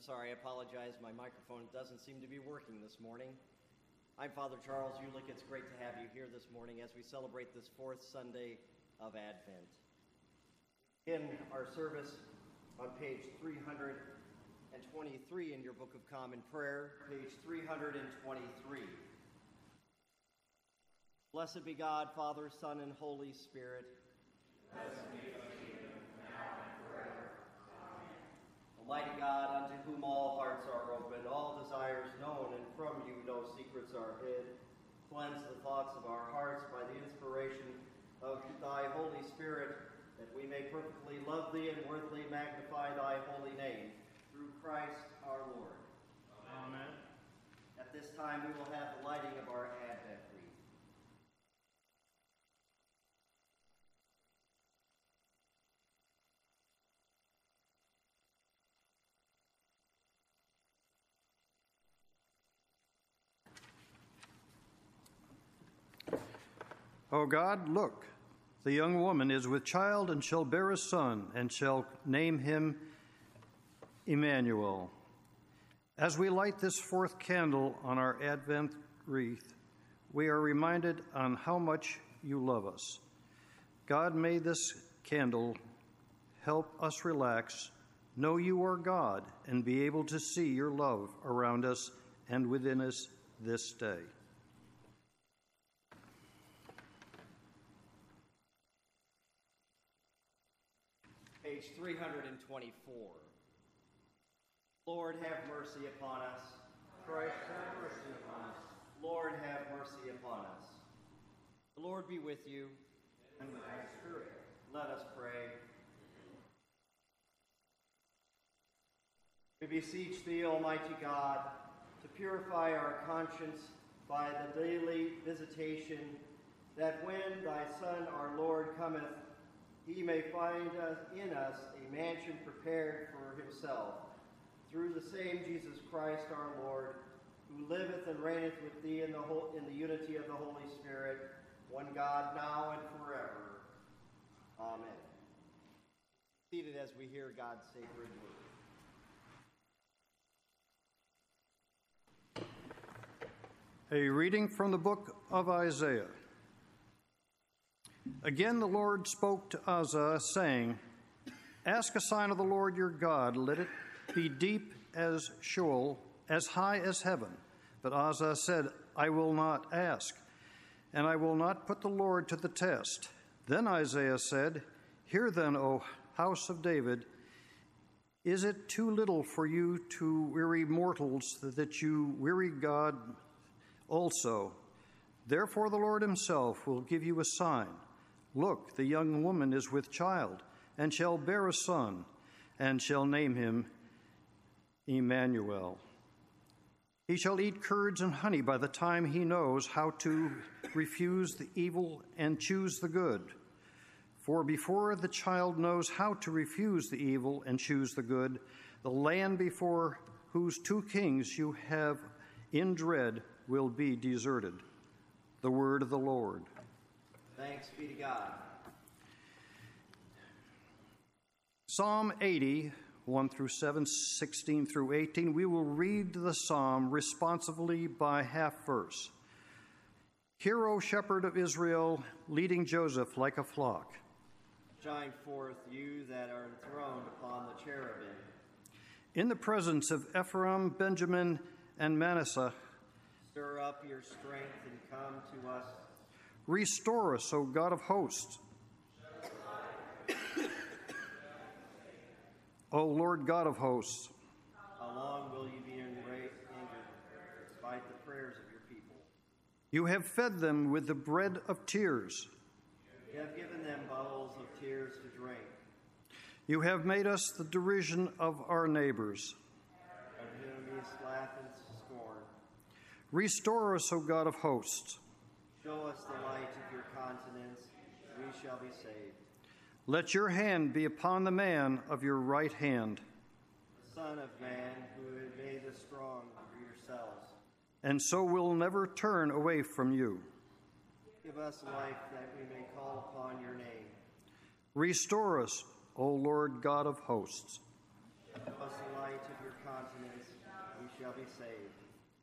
sorry, I apologize. My microphone doesn't seem to be working this morning. I'm Father Charles Ulick. It's great to have you here this morning as we celebrate this fourth Sunday of Advent. In our service on page 323 in your Book of Common Prayer, page 323. Blessed be God, Father, Son, and Holy Spirit. Blessed be the kingdom, now and forever. Amen. Almighty God, unto whom all hearts are open, all desires known, and from you no secrets are hid, cleanse the thoughts of our hearts by the inspiration of thy Holy Spirit, that we may perfectly love thee and worthily magnify thy holy name, through Christ our Lord. Amen. At this time we will have the lighting of our Advent wreath. O God, look, the young woman is with child and shall bear a son, and shall name him Emmanuel. As we light this fourth candle on our Advent wreath, we are reminded on how much you love us. God, may this candle help us relax, know you are God, and be able to see your love around us and within us this day. Page 324. Lord, have mercy upon us. Christ, have mercy upon us. Lord, have mercy upon us. The Lord be with you. And with thy spirit. Let us pray. We beseech thee, Almighty God, to purify our conscience by the daily visitation, that when thy Son, our Lord, cometh, he may find in us a mansion prepared for himself, through the same Jesus Christ our Lord, who liveth and reigneth with thee in the unity of the Holy Spirit, one God, now and forever. Amen. Seated as we hear God's sacred word. A reading from the book of Isaiah. Again the Lord spoke to Uzzah, saying, Ask a sign of the Lord your God, let it be deep as Sheol, as high as heaven. But Uzzah said, I will not ask, and I will not put the Lord to the test. Then Isaiah said, Hear then, O house of David, is it too little for you to weary mortals, that you weary God also? Therefore the Lord himself will give you a sign. Look, the young woman is with child, and shall bear a son, and shall name him Emmanuel. He shall eat curds and honey by the time he knows how to refuse the evil and choose the good. For before the child knows how to refuse the evil and choose the good, the land before whose two kings you have in dread will be deserted. The word of the Lord. Thanks be to God. Psalm 80, 1 through 7, 16 through 18. We will read the psalm responsively by half verse. Hear, O shepherd of Israel, leading Joseph like a flock. Shine forth, you that are enthroned upon the cherubim. In the presence of Ephraim, Benjamin, and Manasseh, stir up your strength and come to us. Restore us, O God of hosts. O Lord God of hosts. How long will you be angered despite the prayers of your people? You have fed them with the bread of tears. You have given them bowls of tears to drink. You have made us the derision of our neighbors. Our enemies laugh and scorn. Restore us, O God of hosts. Show us the light of your countenance, we shall be saved. Let your hand be upon the man of your right hand. The Son of Man, who had made us strong for yourselves. And so we'll never turn away from you. Give us life that we may call upon your name. Restore us, O Lord God of hosts. Show us the light of your countenance, we shall be saved.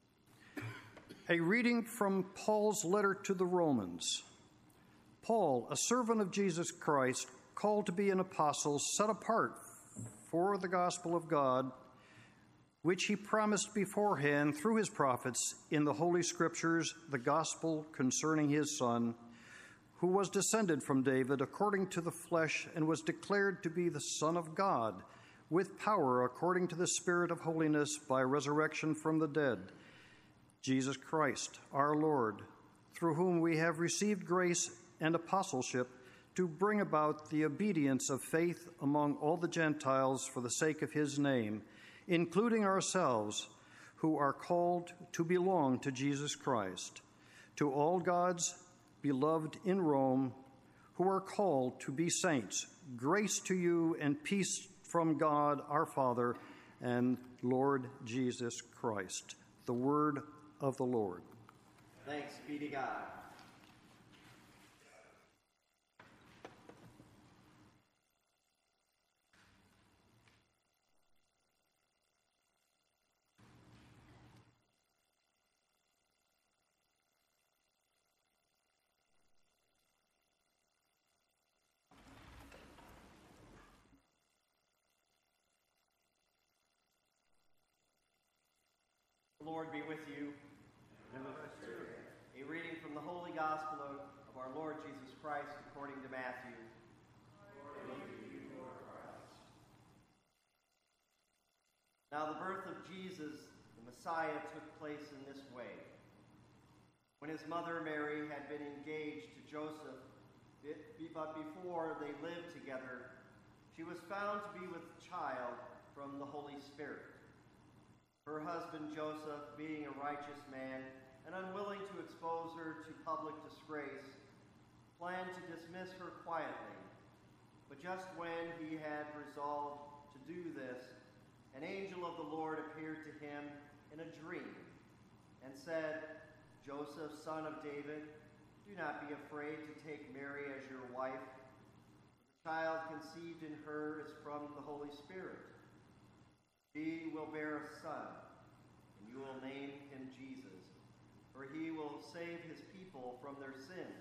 A reading from Paul's letter to the Romans. Paul, a servant of Jesus Christ, called to be an apostle, set apart for the gospel of God, which he promised beforehand through his prophets in the Holy Scriptures, the gospel concerning his Son, who was descended from David according to the flesh and was declared to be the Son of God, with power according to the Spirit of holiness by resurrection from the dead, Jesus Christ, our Lord, through whom we have received grace and apostleship to bring about the obedience of faith among all the Gentiles for the sake of his name, including ourselves, who are called to belong to Jesus Christ. To all God's beloved in Rome, who are called to be saints, grace to you and peace from God our Father and Lord Jesus Christ. The word of the Lord. Thanks be to God. The Lord be with you. And with us too. A reading from the Holy Gospel of our Lord Jesus Christ according to Matthew. Glory to you, Lord Christ. Now the birth of Jesus, the Messiah, took place in this way. When his mother Mary had been engaged to Joseph, but before they lived together, she was found to be with child from the Holy Spirit. Her husband Joseph, being a righteous man and unwilling to expose her to public disgrace, planned to dismiss her quietly. But just when he had resolved to do this, an angel of the Lord appeared to him in a dream and said, "Joseph, son of David, do not be afraid to take Mary as your wife. The child conceived in her is from the Holy Spirit. She will bear a son, and you will name him Jesus, for he will save his people from their sins."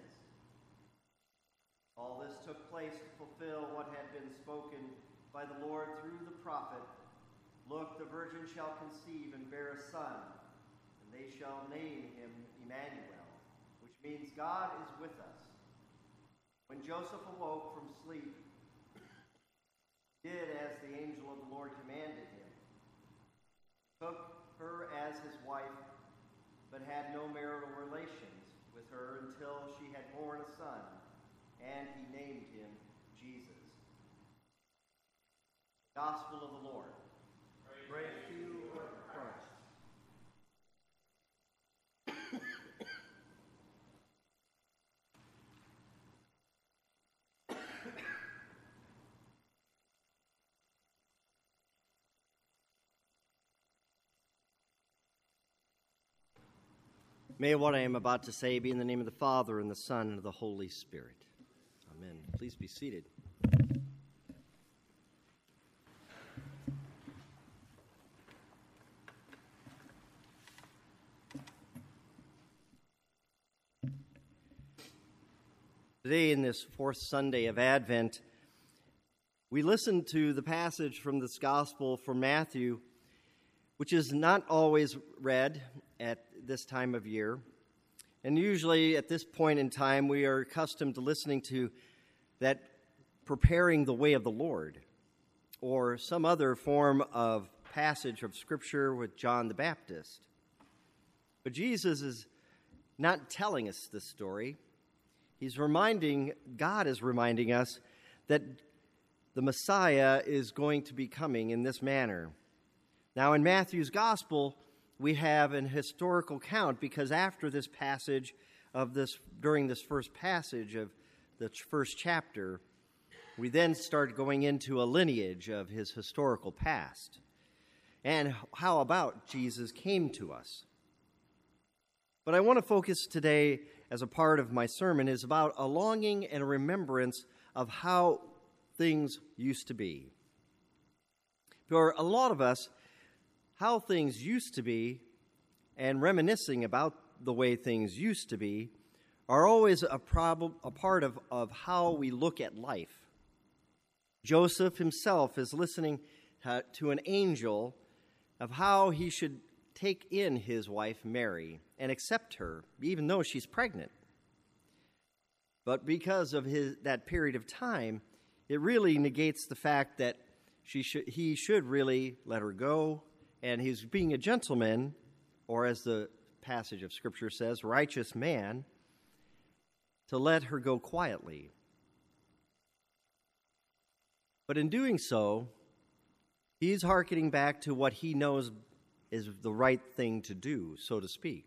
All this took place to fulfill what had been spoken by the Lord through the prophet. "Look, the virgin shall conceive and bear a son, and they shall name him Emmanuel," which means God is with us. When Joseph awoke from sleep, he did as the angel of the Lord commanded him. Took her as his wife, but had no marital relations with her until she had borne a son, and he named him Jesus. Gospel of the Lord. Praise to you, Lord Christ. May what I am about to say be in the name of the Father, and the Son, and of the Holy Spirit. Amen. Please be seated. Today, in this fourth Sunday of Advent, we listen to the passage from this Gospel from Matthew, which is not always read at this time of year. And usually at this point in time, we are accustomed to listening to that preparing the way of the Lord, or some other form of passage of Scripture with John the Baptist. But Jesus is not telling us this story. God is reminding us that the Messiah is going to be coming in this manner. Now, in Matthew's Gospel, we have an historical count, because after this passage during this first passage of the first chapter, we then start going into a lineage of his historical past and how about Jesus came to us. But I want to focus today, as a part of my sermon, is about a longing and a remembrance of how things used to be. For a lot of us, how things used to be and reminiscing about the way things used to be are always a part of how we look at life. Joseph himself is listening to an angel of how he should take in his wife Mary and accept her, even though she's pregnant. But because of that period of time, it really negates the fact that he should really let her go, and he's being a gentleman, or as the passage of Scripture says, righteous man, to let her go quietly. But in doing so, he's hearkening back to what he knows is the right thing to do, so to speak.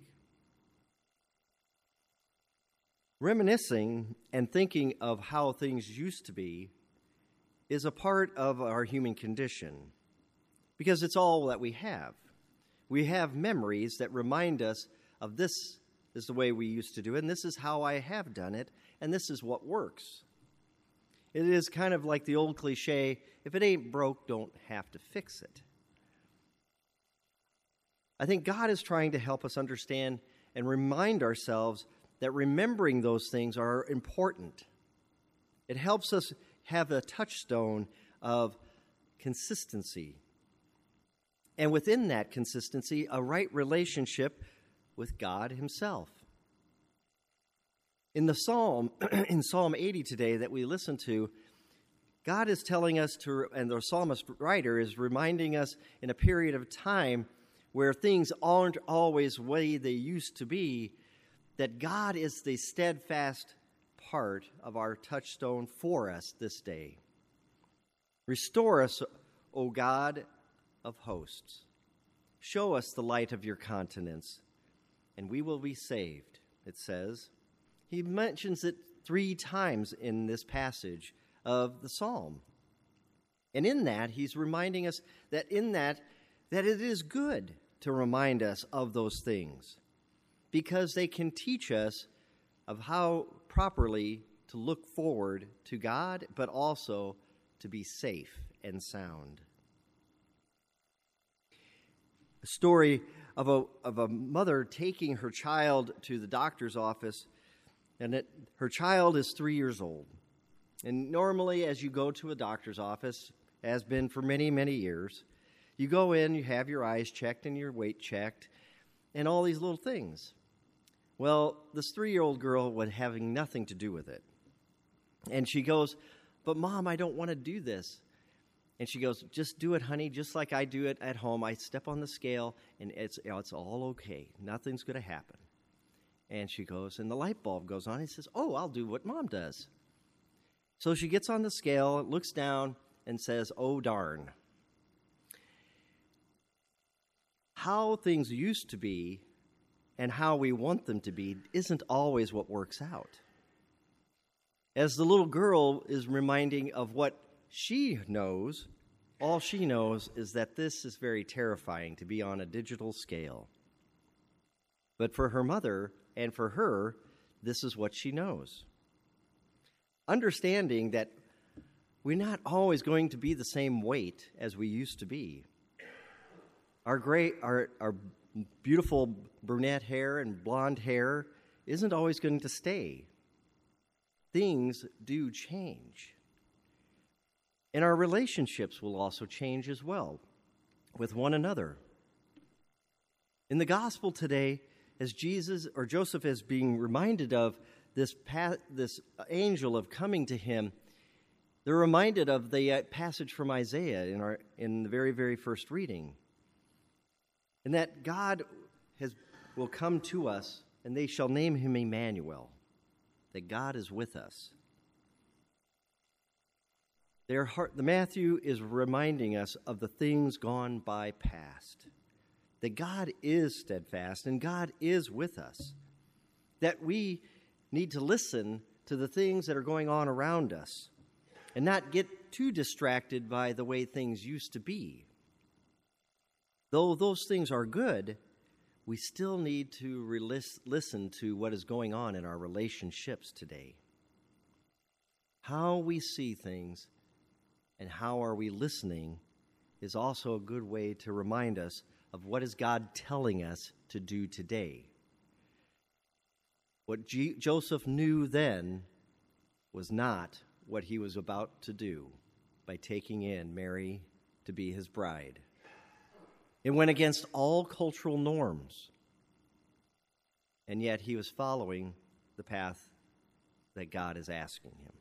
Reminiscing and thinking of how things used to be is a part of our human condition, because it's all that we have. We have memories that remind us of this is the way we used to do it, and this is how I have done it, and this is what works. It is kind of like the old cliche, if it ain't broke, don't have to fix it. I think God is trying to help us understand and remind ourselves that remembering those things are important. It helps us have a touchstone of consistency. And within that consistency, a right relationship with God himself. In the Psalm, in Psalm 80 today that we listen to, God is telling us and the psalmist writer is reminding us in a period of time where things aren't always the way they used to be, that God is the steadfast part of our touchstone for us this day. Restore us, O God of hosts. Show us the light of your countenance, and we will be saved, it says. He mentions it 3 times in this passage of the psalm. And in that, he's reminding us that that it is good to remind us of those things, because they can teach us of how properly to look forward to God, but also to be safe and sound. A story of a mother taking her child to the doctor's office, and her child is 3 years old. And normally, as you go to a doctor's office, has been for many, many years, you go in, you have your eyes checked and your weight checked, and all these little things. Well, this 3-year-old girl was having nothing to do with it. And she goes, "But Mom, I don't want to do this." And she goes, "Just do it, honey, just like I do it at home. I step on the scale, and it's all okay. Nothing's going to happen." And she goes, and the light bulb goes on. He says, "Oh, I'll do what Mom does." So she gets on the scale, looks down, and says, "Oh, darn." How things used to be and how we want them to be isn't always what works out. As the little girl is reminding of what she knows, all she knows is that this is very terrifying to be on a digital scale. But for her mother and for her, this is what she knows. Understanding that we're not always going to be the same weight as we used to be. Our beautiful brunette hair and blonde hair isn't always going to stay. Things do change. And our relationships will also change as well with one another. In the gospel today, as Joseph is being reminded of this angel of coming to him, they're reminded of the passage from Isaiah in the very, very first reading. And that God will come to us, and they shall name him Emmanuel, that God is with us. Matthew is reminding us of the things gone by past, that God is steadfast and God is with us, that we need to listen to the things that are going on around us and not get too distracted by the way things used to be. Though those things are good, we still need to listen to what is going on in our relationships today. How we see things and how are we listening is also a good way to remind us of what is God telling us to do today. What Joseph knew then was not what he was about to do by taking in Mary to be his bride. It went against all cultural norms, and yet he was following the path that God is asking him.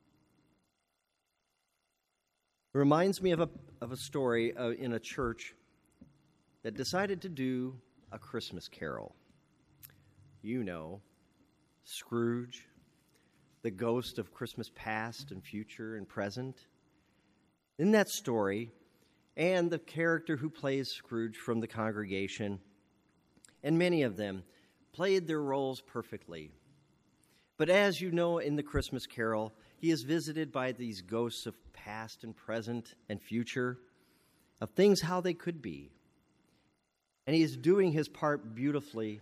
It reminds me of a story in a church that decided to do a Christmas carol. You know, Scrooge, the ghost of Christmas past and future and present. In that story, and the character who plays Scrooge from the congregation, and many of them played their roles perfectly. But as you know, in the Christmas carol, he is visited by these ghosts of past and present and future, of things how they could be. And he is doing his part beautifully.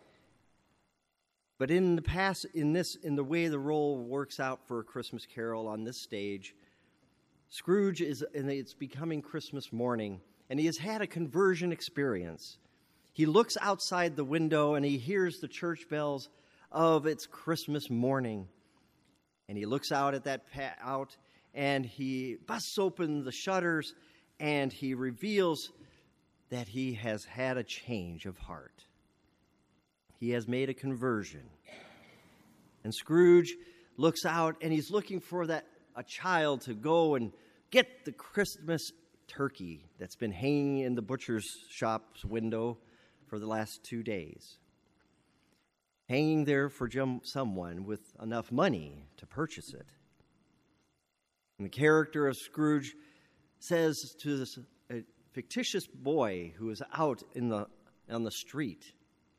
But in the past, in the way the role works out for a Christmas carol on this stage, Scrooge and it's becoming Christmas morning, and he has had a conversion experience. He looks outside the window and he hears the church bells of it's Christmas morning. And he looks out at and he busts open the shutters and he reveals that he has had a change of heart. He has made a conversion. And Scrooge looks out and he's looking for a child to go and get the Christmas turkey that's been hanging in the butcher's shop's window for the last 2 days. Hanging there for someone with enough money to purchase it. And the character of Scrooge says to this fictitious boy who is out on the street,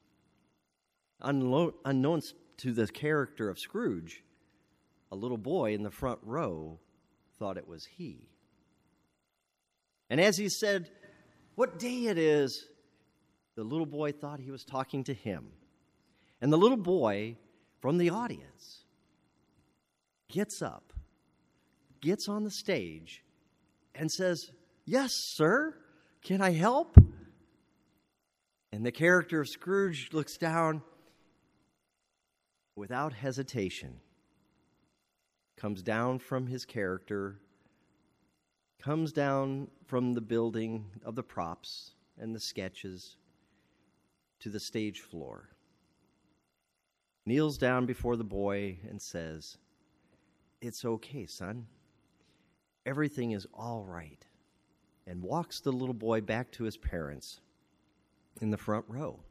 unknown to the character of Scrooge, a little boy in the front row thought it was he. And as he said, "What day it is?" the little boy thought he was talking to him. And the little boy from the audience gets up, gets on the stage, and says, "Yes, sir, can I help?" And the character of Scrooge looks down without hesitation, comes down from his character, comes down from the building of the props and the sketches to the stage floor, kneels down before the boy and says, "It's okay, son. Everything is all right," and walks the little boy back to his parents in the front row.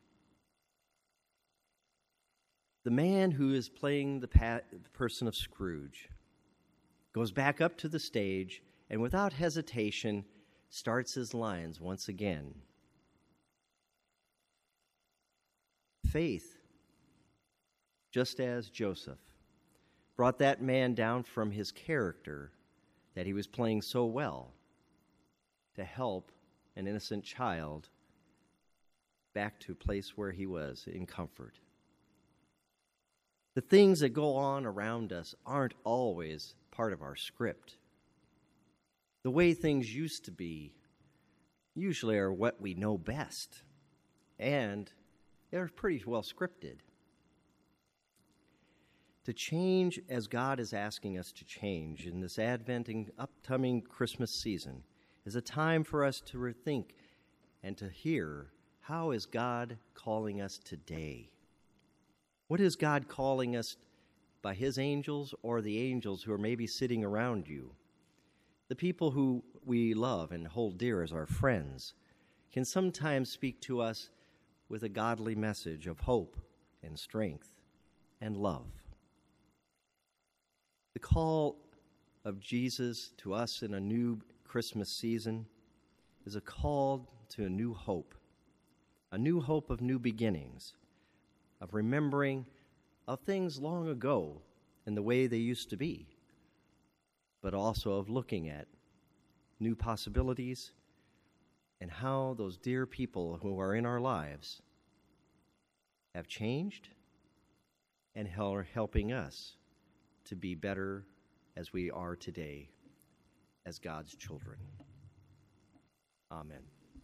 The man who is playing the person of Scrooge goes back up to the stage and without hesitation starts his lines once again. Faith, just as Joseph brought that man down from his character that he was playing so well to help an innocent child back to a place where he was in comfort. The things that go on around us aren't always part of our script. The way things used to be usually are what we know best, and they're pretty well scripted. To change as God is asking us to change in this Advent and upcoming Christmas season is a time for us to rethink and to hear, how is God calling us today? What is God calling us by his angels or the angels who are maybe sitting around you? The people who we love and hold dear as our friends can sometimes speak to us with a godly message of hope and strength and love. The call of Jesus to us in a new Christmas season is a call to a new hope of new beginnings, of remembering of things long ago and the way they used to be, but also of looking at new possibilities and how those dear people who are in our lives have changed and are helping us to be better as we are today as God's children. Amen.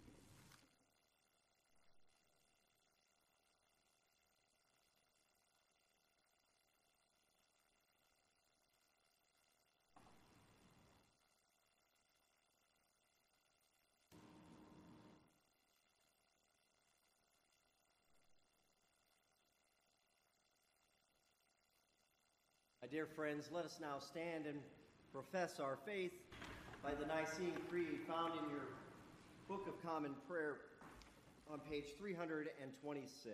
My dear friends, let us now stand and profess our faith by the Nicene Creed found in your Book of Common Prayer on page 326.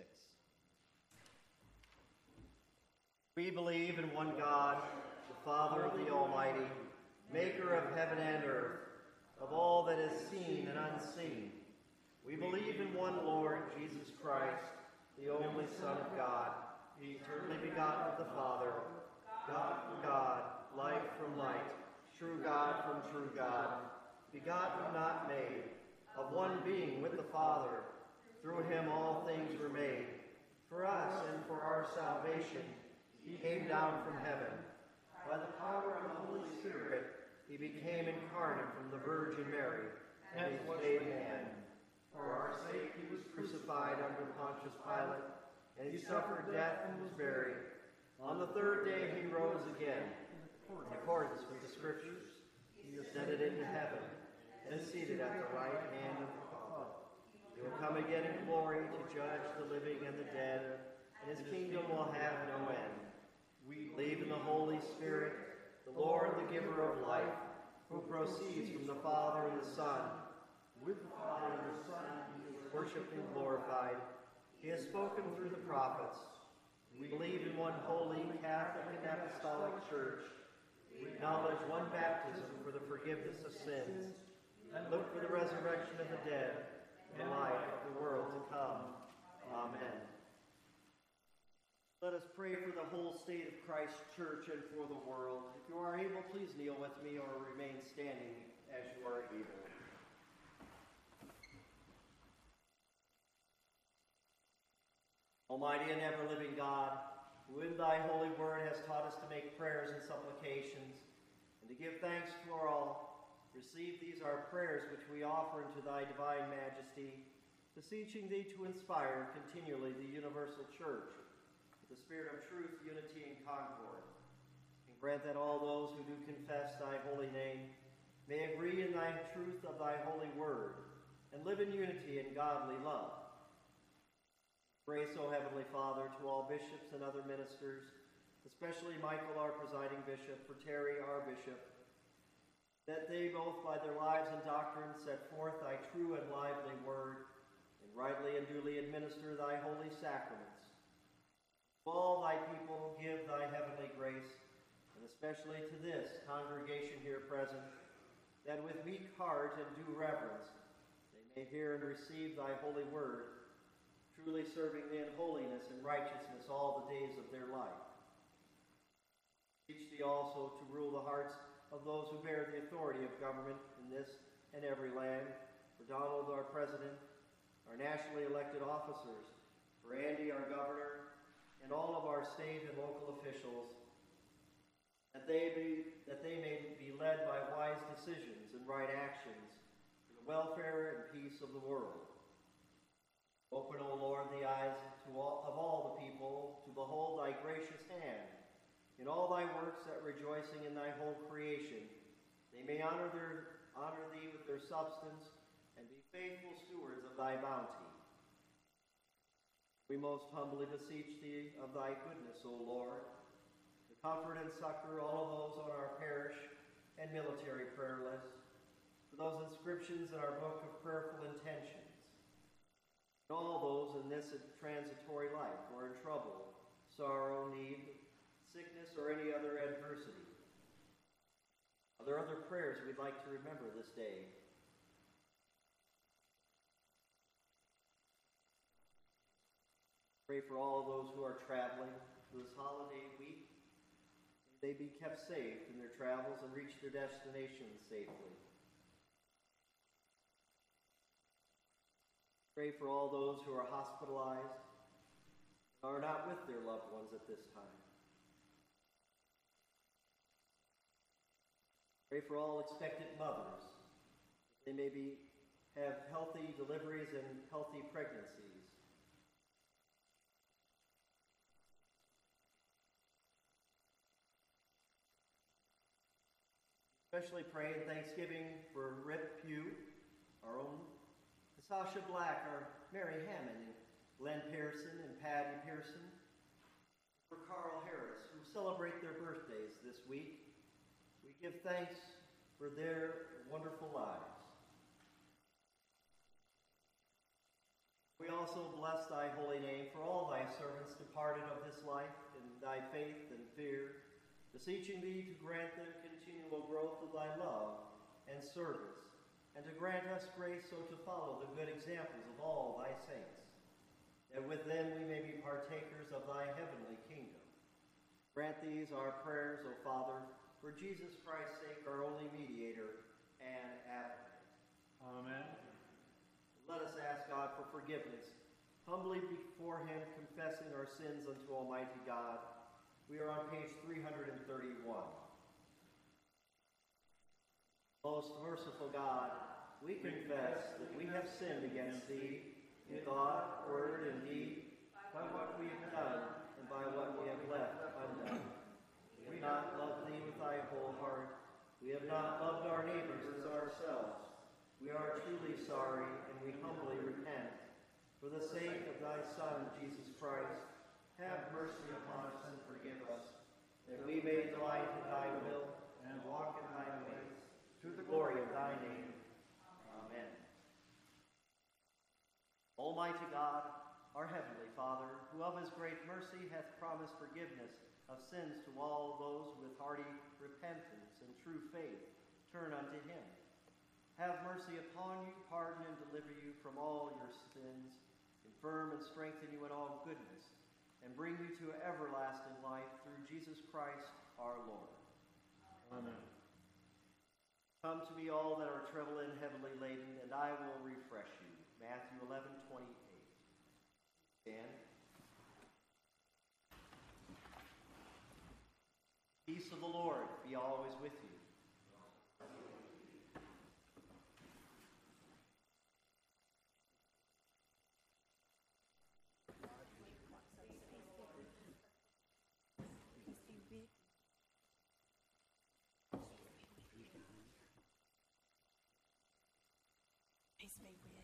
We believe in one God, the Father of the Almighty, maker of heaven and earth, of all that is seen and unseen. We believe in one Lord, Jesus Christ, the only Son of God, eternally begotten of the Father, God from God, light from light, true God from true God, begotten, not made, of one being with the Father. Through him all things were made. For us and for our salvation, he came down from heaven. By the power of the Holy Spirit, he became incarnate from the Virgin Mary, and was made man. For our sake he was crucified under Pontius Pilate, and he suffered death and was buried. On the third day he rose again, in accordance with the Scriptures. He ascended into heaven, and is seated at the right hand of the Father. He will come again in glory to judge the living and the dead, and his kingdom will have no end. We believe in the Holy Spirit, the Lord, the giver of life, who proceeds from the Father and the Son. With the Father and the Son he is worshipped and glorified. He has spoken through the prophets. We believe in one holy, Catholic, and Apostolic Church. We acknowledge one baptism for the forgiveness of sins, and look for the resurrection of the dead and the life of the world to come. Amen. Let us pray for the whole state of Christ's Church and for the world. If you are able, please kneel with me or remain standing as you are able. Almighty and ever-living God, who in thy holy word has taught us to make prayers and supplications, and to give thanks for all, receive these our prayers which we offer unto thy divine majesty, beseeching thee to inspire continually the universal church with the spirit of truth, unity, and concord, and grant that all those who do confess thy holy name may agree in thy truth of thy holy word, and live in unity and godly love. Grace, O Heavenly Father, to all bishops and other ministers, especially Michael, our presiding bishop, for Terry, our bishop, that they both by their lives and doctrine set forth thy true and lively word, and rightly and duly administer thy holy sacraments. To all thy people give thy heavenly grace, and especially to this congregation here present, that with meek heart and due reverence they may hear and receive thy holy word, truly serving thee in holiness and righteousness all the days of their life. Teach thee also to rule the hearts of those who bear the authority of government in this and every land, for Donald, our president, our nationally elected officers, for Andy, our governor, and all of our state and local officials, that they may be led by wise decisions and right actions for the welfare and peace of the world. Open, O Lord, the eyes of all the people to behold thy gracious hand in all thy works, that rejoicing in thy whole creation, they may honor thee with their substance and be faithful stewards of thy bounty. We most humbly beseech thee of thy goodness, O Lord, to comfort and succor all of those on our parish and military prayer list, for those inscriptions in our book of prayerful intentions, and all those in this transitory life who are in trouble, sorrow, need, sickness, or any other adversity. Are there other prayers we'd like to remember this day? Pray for all those who are traveling this holiday week. May they be kept safe in their travels and reach their destinations safely. Pray for all those who are hospitalized and are not with their loved ones at this time. Pray for all expectant mothers, that they may be have healthy deliveries and healthy pregnancies. Especially pray in thanksgiving for Rip Pugh, our own, Sasha Black, our Mary Hammond, and Glenn Pearson and Patty Pearson, for Carl Harris, who celebrate their birthdays this week. We give thanks for their wonderful lives. We also bless thy holy name for all thy servants departed of this life in thy faith and fear, beseeching thee to grant them continual growth of thy love and service, and to grant us grace so to follow the good examples of all thy saints, that with them we may be partakers of thy heavenly kingdom. Grant these our prayers, O Father, for Jesus Christ's sake, our only mediator and advocate. Amen. Let us ask God for forgiveness, humbly before him confessing our sins unto Almighty God. We are on page 331. Most merciful God, we confess that we have sinned against thee in thought, word, and deed, by what we have done and by what we have left undone. We have not loved thee with thy whole heart. We have not loved our neighbors as ourselves. We are truly sorry, and we humbly repent. For the sake of thy Son, Jesus Christ, have mercy upon us and forgive us, that we may delight in thy will and walk in thy ways, to the glory of thy name. Amen. Almighty God, our heavenly Father, who of his great mercy hath promised forgiveness of sins to all those with hearty repentance and true faith turn unto him, have mercy upon you, pardon and deliver you from all your sins, confirm and strengthen you in all goodness, and bring you to everlasting life through Jesus Christ our Lord. Amen. Come to me all that are troubled and heavily laden, and I will refresh you. Matthew 11:28. Stand. Peace of the Lord be always with you. Peace be with you.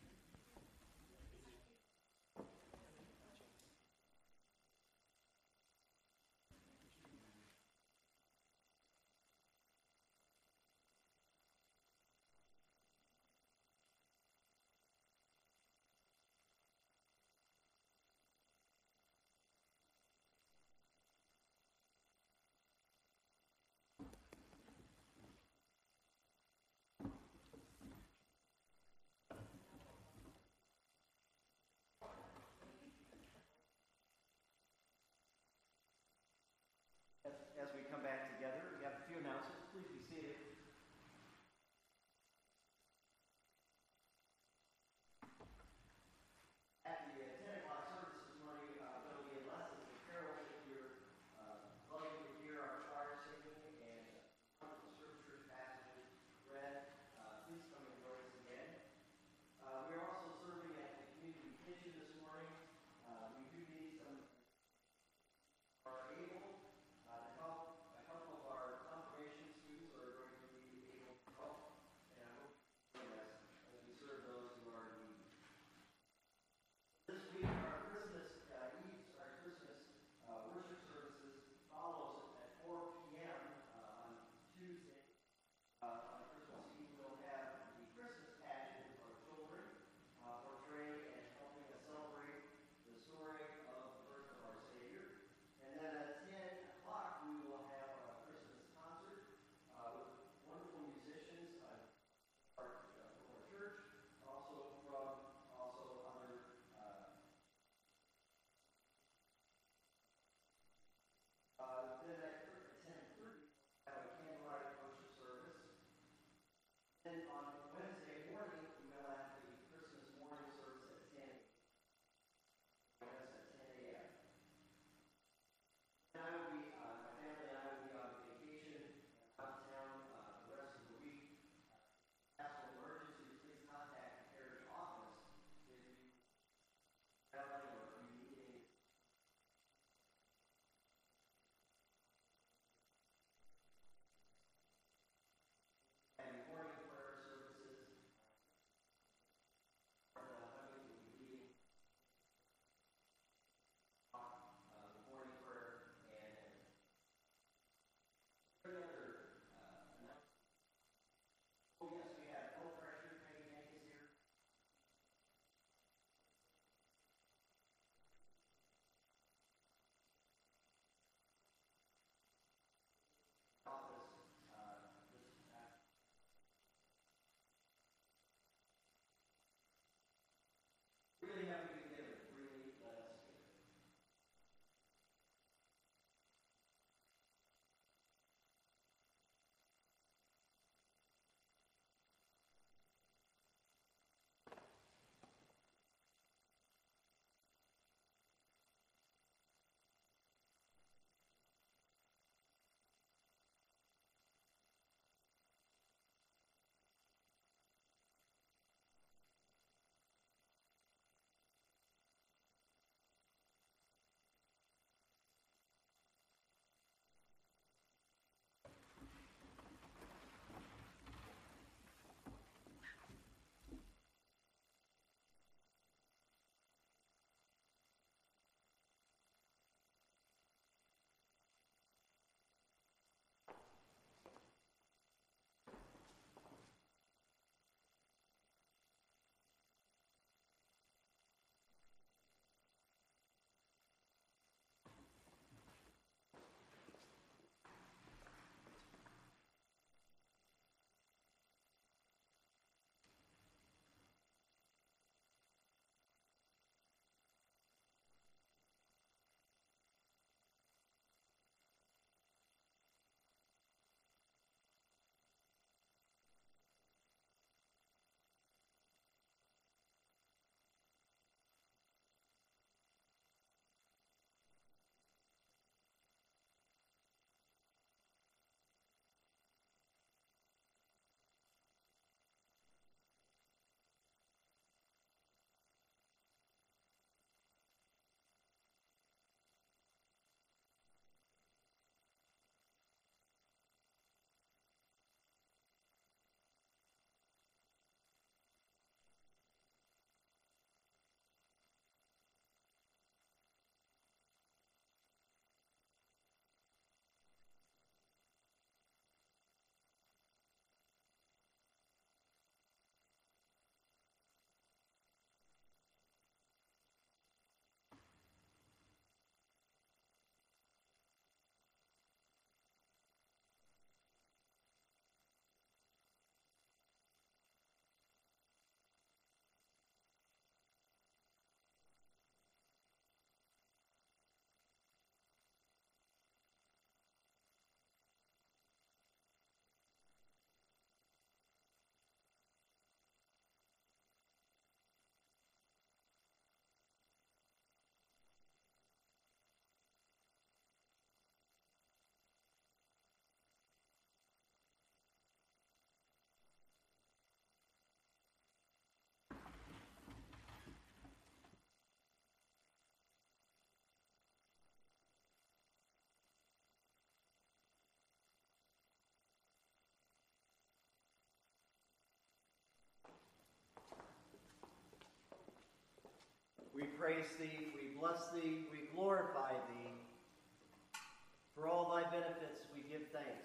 We praise thee, we bless thee, we glorify thee. For all thy benefits we give thanks.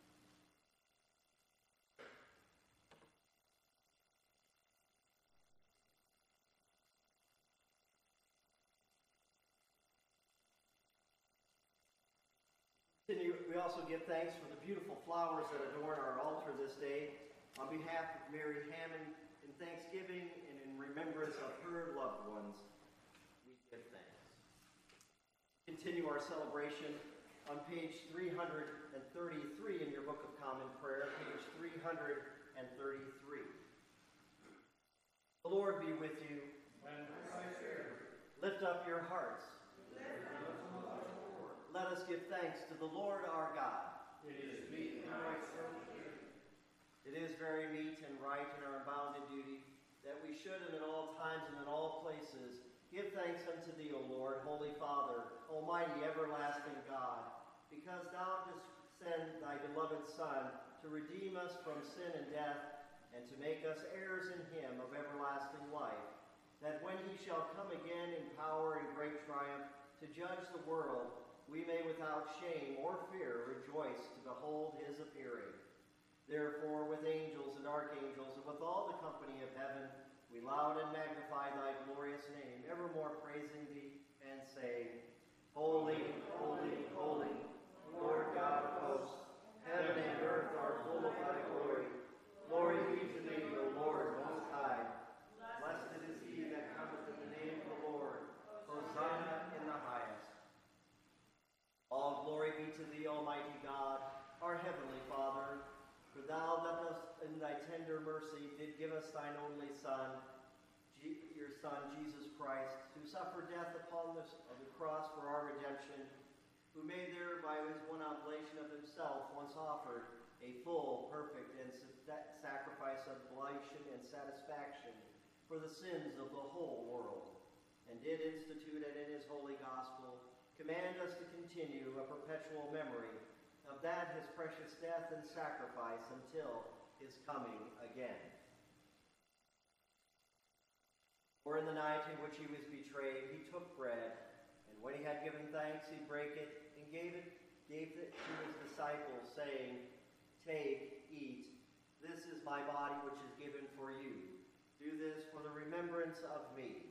We also give thanks for the beautiful flowers that adorn our altar this day. On behalf of Mary Hammond, in thanksgiving and in remembrance of her loved ones, we give thanks. Continue our celebration on page 333 in your Book of Common Prayer, page 333. The Lord be with you. And with thy spirit. Lift up your hearts. Let us give thanks to the Lord our God. It is meet and right so to do. It is very meet and right in our bounden duty that we should and at all times and in all places give thanks unto thee, O Lord, Holy Father, Almighty, everlasting God, because thou didst send thy beloved Son to redeem us from sin and death and to make us heirs in him of everlasting life, that when he shall come again in power and great triumph to judge the world, we may without shame or fear rejoice to behold his appearing. Therefore, with angels and archangels, and with all the company of heaven, we loud and magnify thy glorious name, evermore praising thee and saying, Holy, holy, holy, Lord God of hosts, heaven and earth are full of thy glory. Glory be to thee, O Lord Most High. Blessed is he that cometh in the name of the Lord. Hosanna in the highest. All glory be to thee, Almighty God, our heavenly Father, for thou that dost in thy tender mercy did give us thine only Son, your Son, Jesus Christ, who suffered death upon the cross for our redemption, who made there by his one oblation of himself once offered a full, perfect, and sacrifice of oblation and satisfaction for the sins of the whole world, and did institute it in his holy gospel, command us to continue a perpetual memory of that his precious death and sacrifice until his coming again. For in the night in which he was betrayed, he took bread, and when he had given thanks, he brake it, and gave it to his disciples, saying, Take, eat, this is my body which is given for you. Do this for the remembrance of me.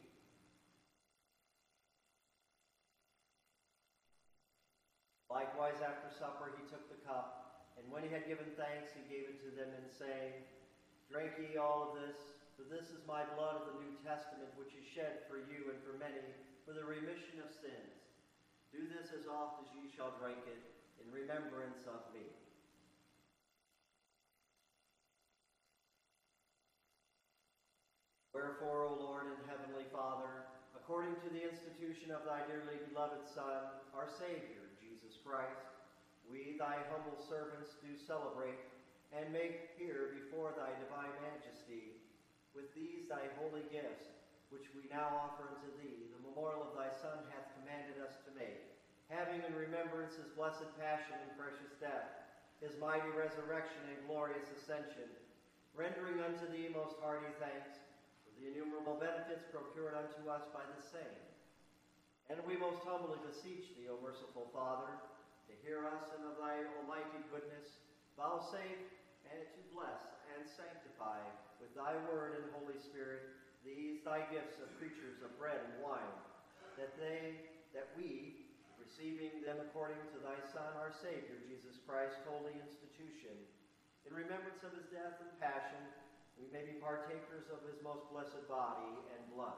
Likewise, after supper, he took the cup, and when he had given thanks, he gave it to them, and saying, Drink ye all of this, for this is my blood of the New Testament, which is shed for you and for many, for the remission of sins. Do this as oft as ye shall drink it, in remembrance of me. Wherefore, O Lord and Heavenly Father, according to the institution of thy dearly beloved Son, our Savior, Jesus Christ, we, thy humble servants, do celebrate and make here before thy divine majesty, with these thy holy gifts, which we now offer unto thee, the memorial of thy Son hath commanded us to make, having in remembrance his blessed passion and precious death, his mighty resurrection and glorious ascension, rendering unto thee most hearty thanks for the innumerable benefits procured unto us by the same. And we most humbly beseech thee, O merciful Father, to hear us and of thy almighty goodness vouchsafe and to bless and sanctify with thy word and Holy Spirit these thy gifts of creatures of bread and wine, that we, receiving them according to thy Son, our Savior, Jesus Christ, holy institution, in remembrance of his death and passion, we may be partakers of his most blessed body and blood.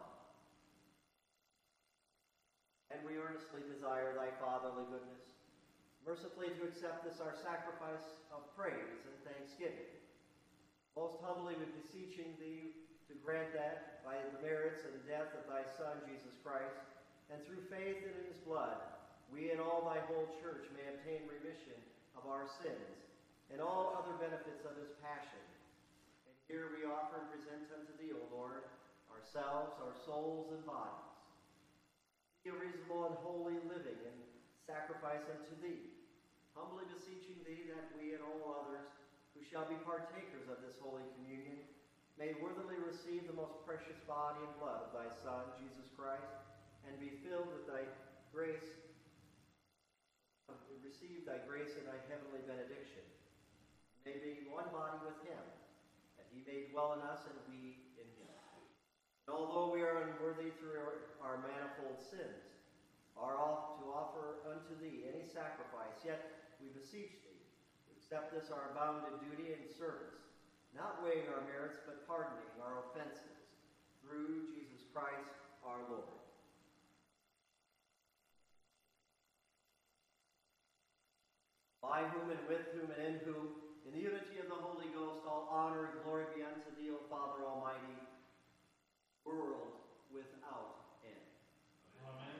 And we earnestly desire thy fatherly goodness, mercifully to accept this our sacrifice of praise and thanksgiving. Most humbly we beseeching thee to grant that, by the merits and death of thy Son, Jesus Christ, and through faith in his blood, we and all thy whole church may obtain remission of our sins, and all other benefits of his passion. And here we offer and present unto thee, O Lord, ourselves, our souls, and bodies, a reasonable and holy living and sacrifice unto thee, humbly beseeching thee that we and all others who shall be partakers of this holy communion may worthily receive the most precious body and blood of thy Son, Jesus Christ, and be filled with thy grace, receive thy grace and thy heavenly benediction. May be one body with him, and he may dwell in us and we in him. And although we are unworthy through our manifold sins, are off to offer unto thee any sacrifice, yet we beseech thee to accept this our bounden duty and service, not weighing our merits, but pardoning our offenses, through Jesus Christ our Lord. By whom and with whom and in whom, in the unity of the Holy Ghost, all honor and glory be unto thee, O Father Almighty, world without end. Amen.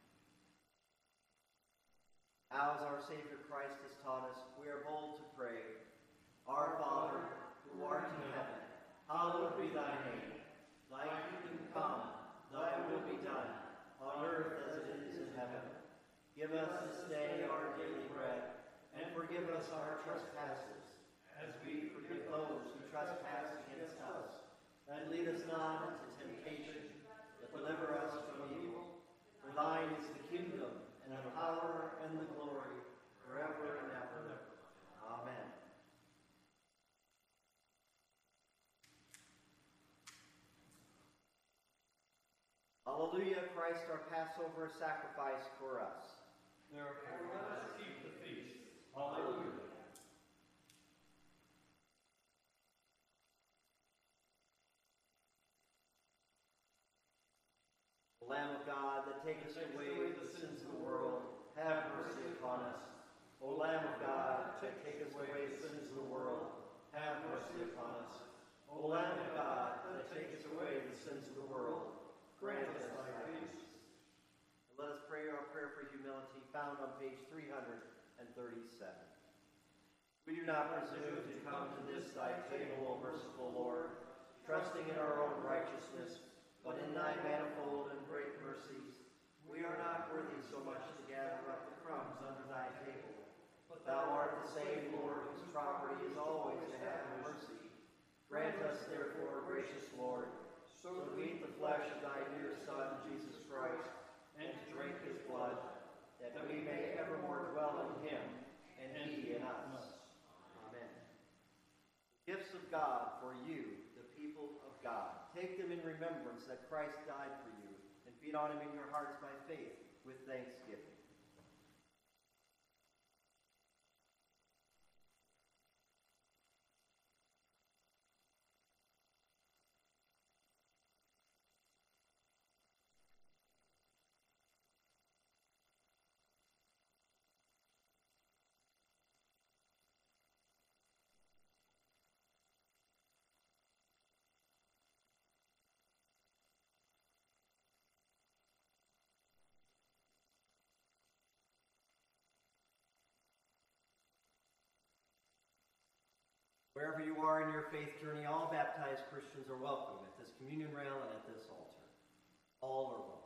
As our Savior Christ has taught us, we are bold to pray, Our Father, who art in heaven, hallowed be thy name. Thy kingdom come, thy will be done, on earth as it is in heaven. Give us this day our daily bread, and forgive us our trespasses, as we forgive those who trespass against us. And lead us not into temptation, but deliver us from evil. For thine is the kingdom, and the power, and the glory, forever and ever. Amen. Hallelujah, Christ our Passover sacrifice for us. Therefore, let us keep the feast. Hallelujah. O Lamb of God, that takest away the sins of the world, have mercy upon us. O Lamb of God, that takest away the sins of the world, have mercy upon us. O Lamb of God, that takest away the sins of the world, grant us thy peace. And let us pray our prayer for humility, found on page 337. We do not presume to come to this thy table, O merciful Lord, trusting in our own righteousness, but in thy manifold and great mercies. We are not worthy so much to gather up the crumbs under thy table. But thou art the same Lord, whose property is always to have mercy. Grant us, therefore, gracious Lord, so to eat the flesh of thy dear Son, Jesus Christ, and to drink his blood, that we may evermore dwell in him, and he in us. Amen. Gifts of God for you, the people of God. Take them in remembrance that Christ died for you, and feed on him in your hearts by faith with thanksgiving. Wherever you are in your faith journey, all baptized Christians are welcome at this communion rail and at this altar. All are welcome.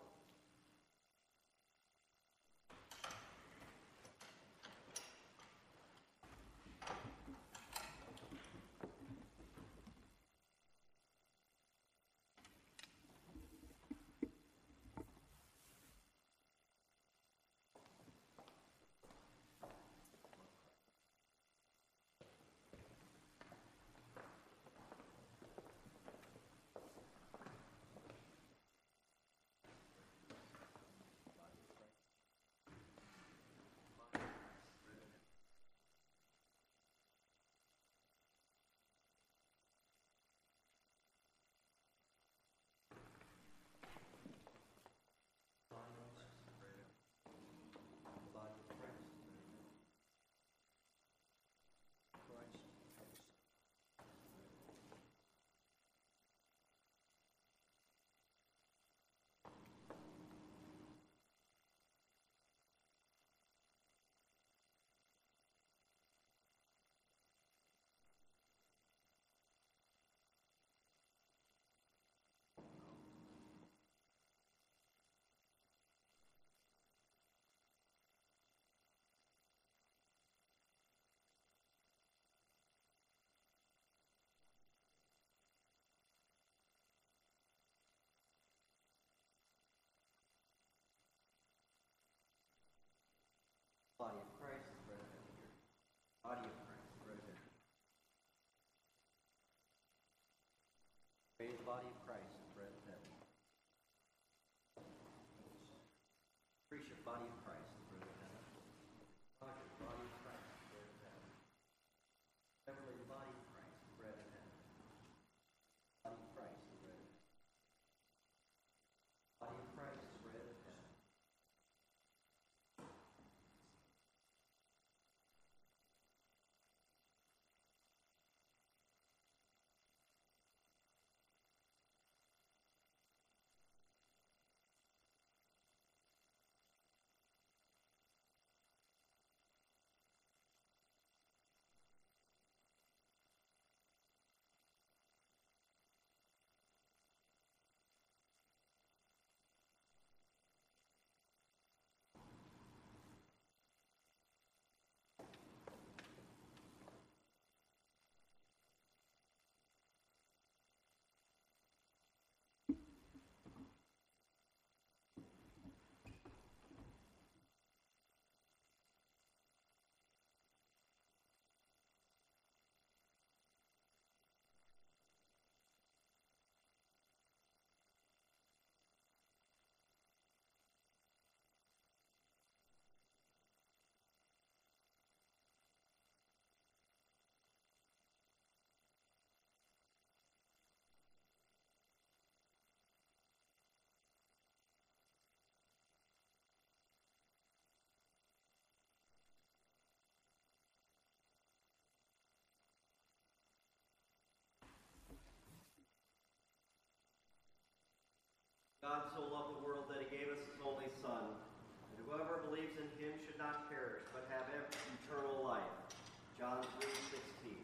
body of Christ, the bread of heaven. Body of Christ, the bread of heaven. Pray the body of Christ, the bread of heaven. Preach your body of Christ, the bread of heaven. Roger, body of Christ, the bread of heaven. Beverly, the body of Christ, the bread of heaven. Body of Christ, the bread of heaven. Body of Christ, the bread of heaven. God so loved the world that he gave us his only Son, that whoever believes in him should not perish, but have eternal life. John 3:16.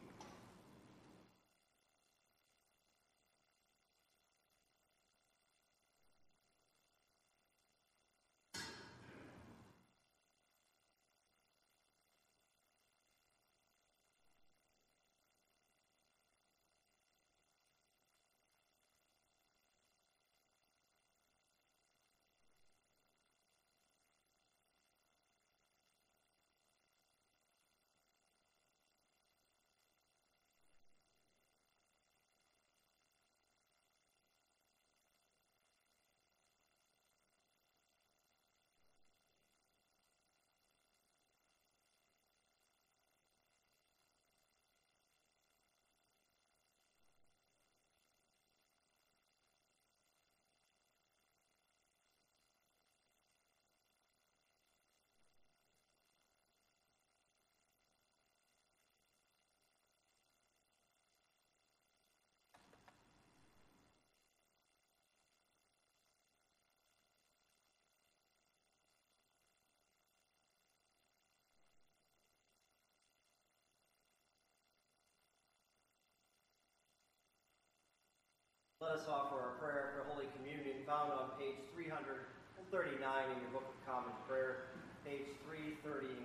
Let us offer our prayer for Holy Communion found on page 339 in your Book of Common Prayer, page 339.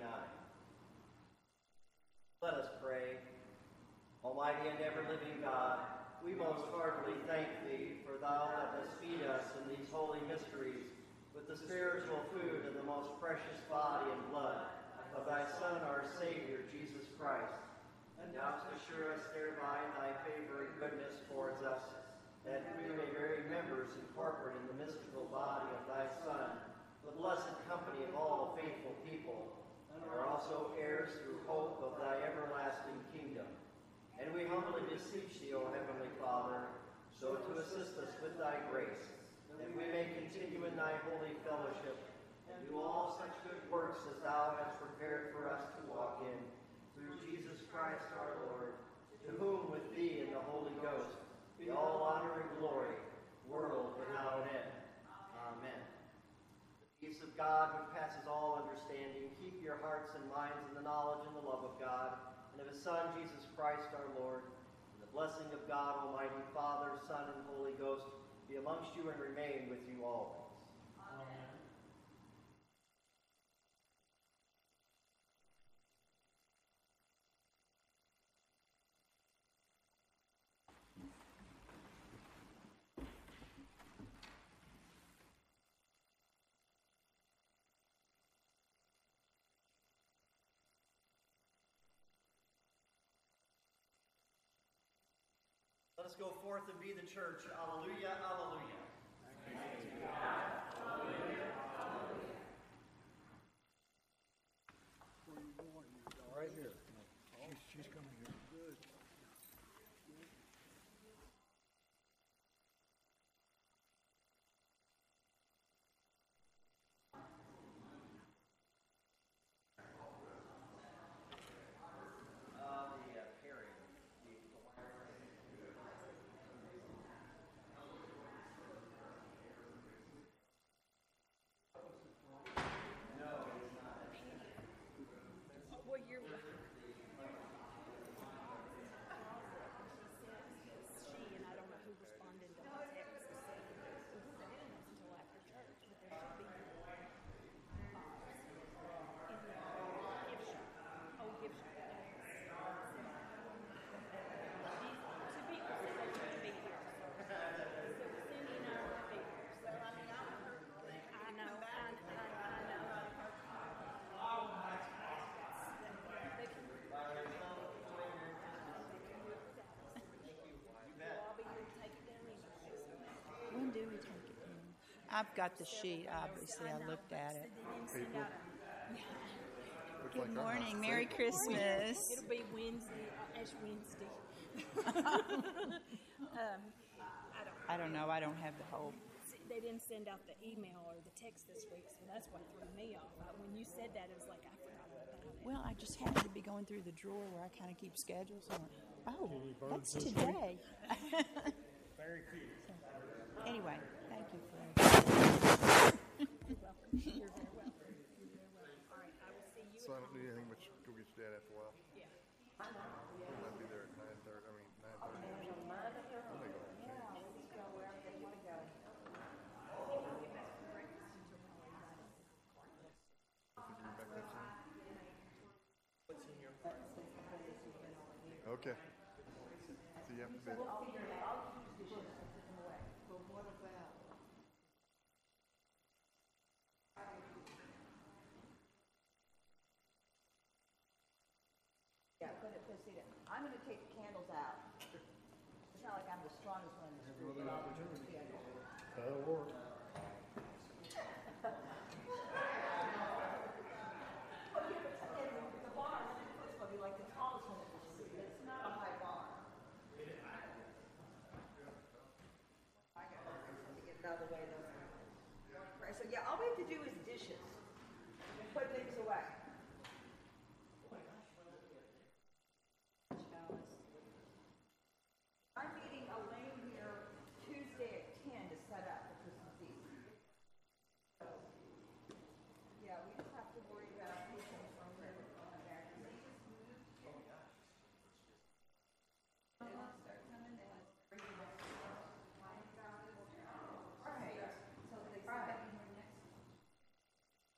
Let us pray. Almighty and ever-living God, we most heartily thank thee, for thou that dost feed us in these holy mysteries with the spiritual food of the most precious body and blood of thy Son, our Savior, Jesus Christ, and dost assure us thereby thy favor and goodness towards us, that we may be members and corporate in the mystical body of thy Son, the blessed company of all faithful people, and are also heirs through hope of thy everlasting kingdom. And we humbly beseech thee, O Heavenly Father, so to assist us with thy grace, that we may continue in thy holy fellowship, and do all such good works as thou hast prepared for us to walk in, through Jesus Christ our Lord, to whom with thee and the Holy Ghost be all honor and glory, world without end. Amen. The peace of God, which passes all understanding, keep your hearts and minds in the knowledge and the love of God, and of his Son, Jesus Christ our Lord. And the blessing of God, Almighty Father, Son, and Holy Ghost, be amongst you and remain with you always. Amen. us go forth and be the church. Alleluia, alleluia. Right here. She's coming here. Good. Well, you're she and I don't know who responded to my text. We were going to end until after church, but there should be in the gift shop. Oh, gift shop. Two people said they were to be here. So Cindy and I were to be here. So I mean, I know. When do we take it down? I've got the sheet, obviously. I looked at it. Good morning. Merry Christmas. It'll be Wednesday, Ash Wednesday. I don't know. I don't have the whole. They didn't send out the email or the text this week, so that's what threw me off. When you said that, it was like I forgot all about it. Well, I just happened to be going through the drawer where I kind of keep schedules. And I went, oh, that's today. Very cute. Anyway, thank you for You're welcome. You're very welcome. You're very welcome. All right, I will see you. So I don't do anything but go get your dad after a while. Yeah. I'll be there at 9:30. I mean 9:30. Then they go home. Think you'll be back that soon? Okay. See you after bed. Yeah, I'm going to take the candles out. It's not like I'm the strongest one in this group, but I'll do the candles. That'll work. The bar is supposed to be like the tallest one in this group. It's not a high bar. I got to get it out of the way though. Right, so yeah, all we have to do is dishes. And put things away. I'm meeting Elaine here Tuesday at 10 to set up for Christmas Eve. So, yeah, we just have to worry about people from there on back. They just moved. They want to start coming. They want to bring them up. Right. So they start here next.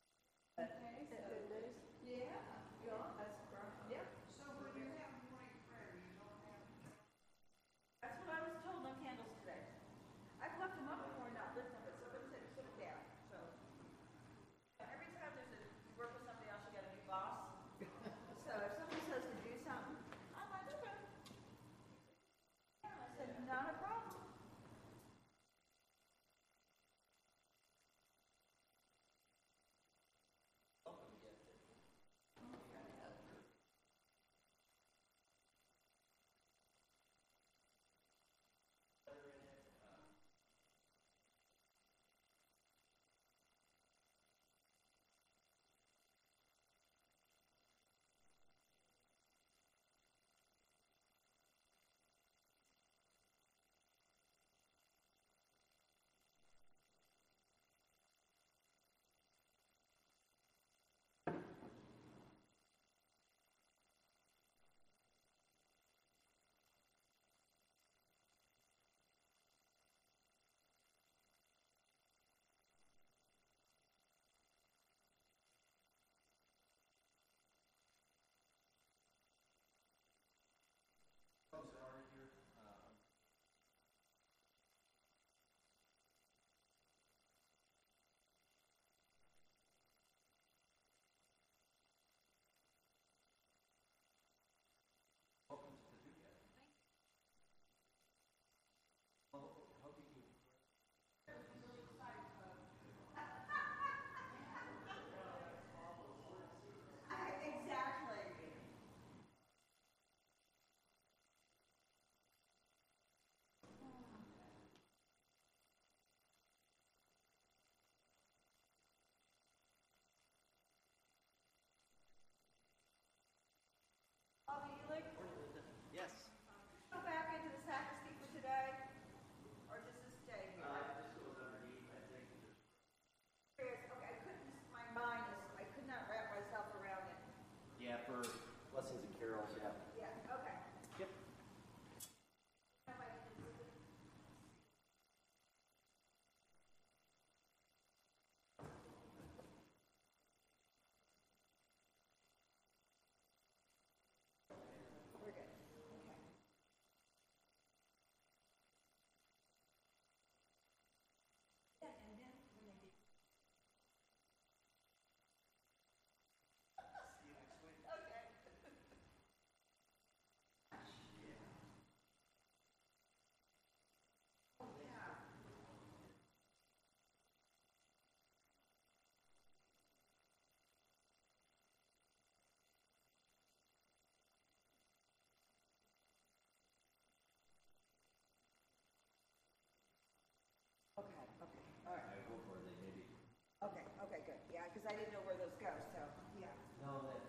I didn't know where those go, so, yeah. No, that,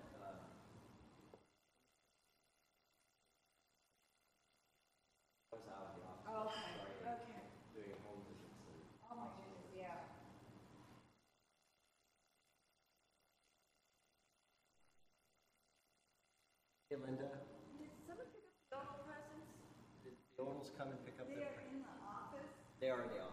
I was out of the office. Oh, on okay, Friday okay. doing home visits. Oh my goodness, yeah. Hey, Linda, Did someone pick up the yodel presents? did the Odals come and pick up They their? are in the office. They are in the office.